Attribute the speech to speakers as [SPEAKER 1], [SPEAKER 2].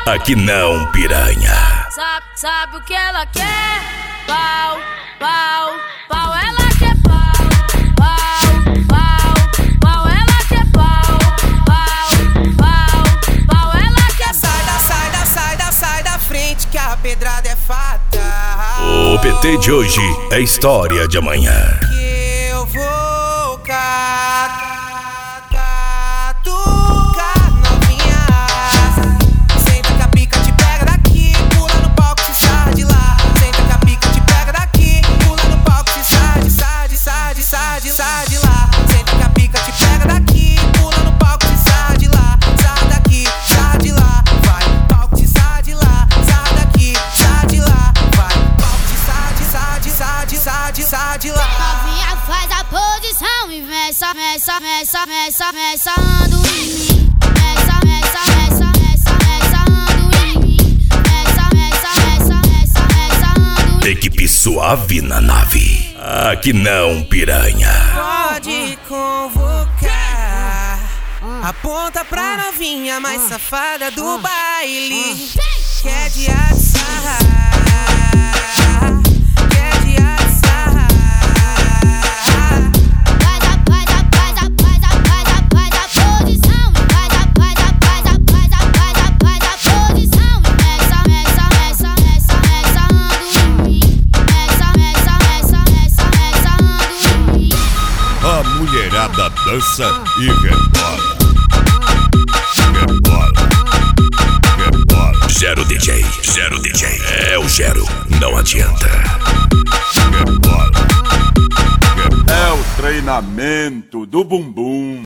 [SPEAKER 1] Aqui não, piranha.
[SPEAKER 2] Sabe o que ela quer? Pau, pau, pau, ela quer pau. Pau, pau, pau, ela quer pau. Pau, pau, pau, ela quer pau.
[SPEAKER 3] Sai da frente que a pedrada é fata.
[SPEAKER 1] O PT de hoje é história de amanhã.
[SPEAKER 3] Que eu vou catucar novinha. Senta que a pica te pega daqui, pula no palco, se sai de lá. Senta que a pica te pega daqui, pula no palco, se sai de lá. Senta que a pica te pega daqui, pula no palco, se sai de lá. Sai daqui, sai de lá, vai. Palco, se sai de lá, sai daqui, sai de lá, vai. Palco, se sai de lá.
[SPEAKER 2] Novinha faz a posição e meça ando em mim. Meça ando em mim. Meça ando em mim.
[SPEAKER 1] Equipe suave na nave. Aqui não, piranha.
[SPEAKER 3] Pode convocar. Aponta pra novinha mais safada do baile. Quer de assar. Quer de assar.
[SPEAKER 2] Faz a posição e faz a posição e meça ando em mim. Meça ando em mim.
[SPEAKER 4] A mulherada dança e rebola. Rebola.
[SPEAKER 1] Zero DJ. É o Zero, não adianta.
[SPEAKER 4] Rebola. É o treinamento do bumbum.